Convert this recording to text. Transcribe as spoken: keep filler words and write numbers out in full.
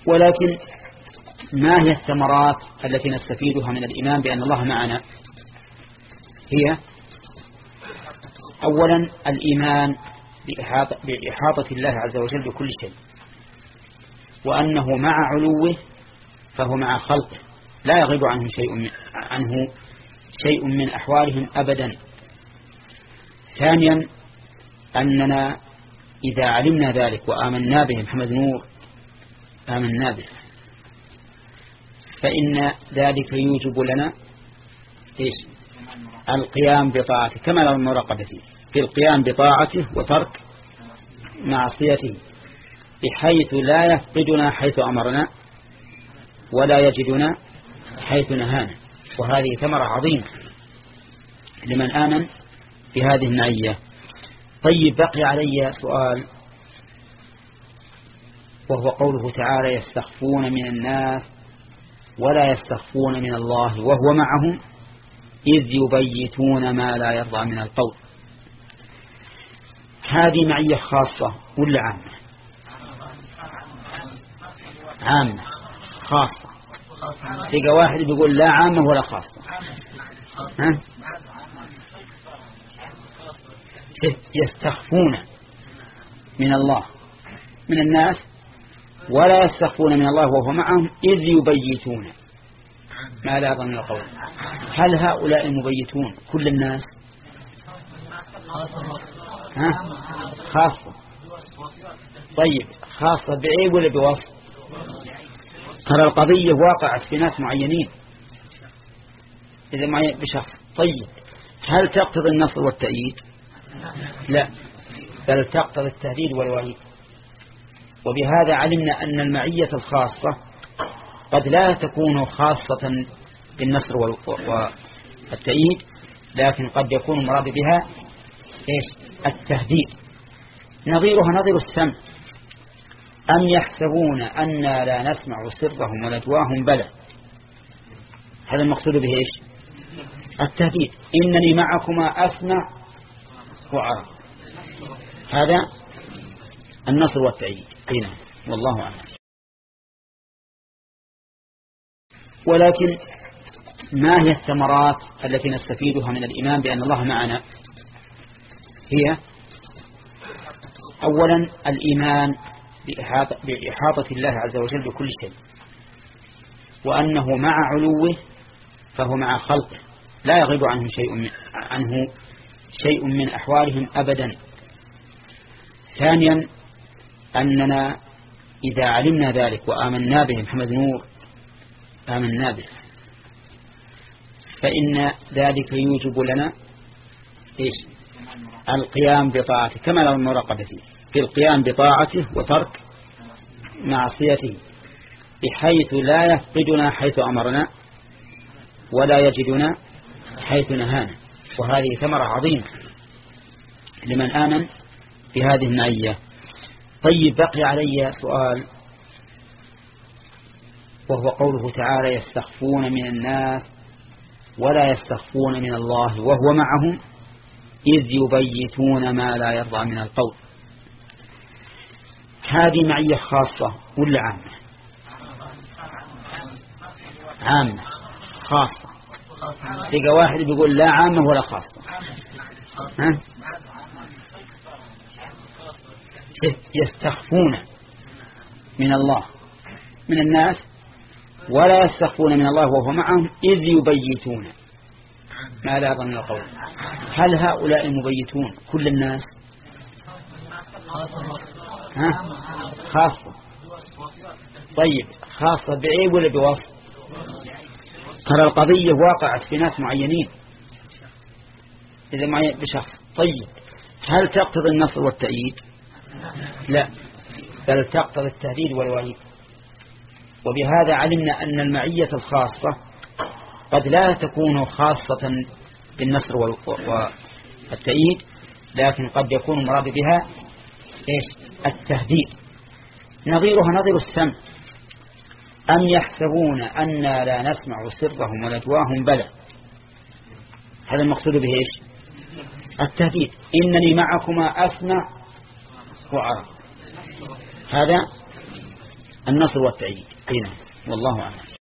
ولكن ما هي الثمرات التي نستفيدها من الإيمان بأن الله معنا؟ هي أولا الإيمان بإحاطة, بإحاطة الله عز وجل بكل شيء، وأنه مع علوه فهو مع خلقه لا يغيب عنه شيء من, عنه شيء من أحوالهم أبدا. ثانيا أننا إذا علمنا ذلك وآمنا به، محمد نور آمنا به، فإن ذلك يوجب لنا إيش؟ القيام بطاعته كما المراقبة في القيام بطاعته وترك معصيته، بحيث لا يفقدنا حيث أمرنا ولا يجدنا حيث نهانا. وهذه ثمرة عظيمة لمن آمن بهذه المعية. طيب، بقي علي سؤال، وهو قوله تعالى: يستخفون من الناس ولا يستخفون من الله وهو معهم إذ يبيتون ما لا يرضى من القول. هذه معية خاصة ولا عامة؟ عامة. خاصة تلقى واحد بيقول لا عامة ولا خاصة. ها؟ يستخفون من الله من الناس ولا يستخفون من الله وهو معهم إذ يبيتون ما لا يرضى من القول. هل هؤلاء المبيتون كل الناس؟ ها؟ خاصة. طيب، خاصة بعيب ولا بوصف؟ ترى القضية واقعت في ناس معينين إذا معين بشخص. طيب، هل تقتضي النصر والتأييد؟ لا، بل تقتضي التهديد والوعيد. وبهذا علمنا أن المعية الخاصة قد لا تكون خاصة بالنصر والتأييد، لكن قد يكون المراد بها إيش؟ التهديد. نظيرها نظير السمع: أم يحسبون أننا لا نسمع سرهم ونجواهم؟ بلى. هذا المقصود به إيش؟ التهديد: إنني معكما أسمع وأرى. هذا النصر والتأييد. قيل والله أعلم. ولكن ما هي الثمرات التي نستفيدها من الإيمان بأن الله معنا؟ هي أولا الإيمان بإحاطة, بإحاطة الله عز وجل بكل شيء، وأنه مع علوه فهو مع خلقه لا يغيب عنه شيء من, عنه شيء من أحوالهم أبدا. ثانيا أننا إذا علمنا ذلك وآمنا به، محمد نور آمنا به، فإن ذلك يوجب لنا إيش؟ القيام بطاعته كما المراقبة في القيام بطاعته وترك معصيته، بحيث لا يفقدنا حيث أمرنا ولا يجدنا حيث نهانا. وهذه ثمرة عظيمة لمن آمن بهذه المعية. طيب، بقي علي سؤال، وهو قوله تعالى: يستخفون من الناس ولا يستخفون من الله وهو معهم إذ يبيتون ما لا يرضى من القول. هذه معية خاصة ولا عامة؟ عامة. خاصة تلقى واحد بيقول لا عامة ولا خاصة. ها؟ يستخفون من الله من الناس ولا يستخفون من الله وهو معهم إذ يبيتون ما لا يرضى من القول. هل هؤلاء المبيتون كل الناس؟ ها؟ خاصة. طيب، خاصة بعيب ولا بوصف؟ ترى القضية واقعت في ناس معينين إذا معين بشخص. طيب، هل تقتضي النصر والتأييد؟ لا، بل تقتضي التهديد والوعيد. وبهذا علمنا أن المعية الخاصة قد لا تكون خاصة بالنصر والتأييد، لكن قد يكون المراد بها إيش؟ التهديد. نظيرها نظير السمع: أم يحسبون أننا لا نسمع سرهم ونجواهم؟ بلى. هذا المقصود به إيش؟ التهديد: إنني معكما أسمع وأرى. هذا النصر والتأييد. هنا والله أعلم.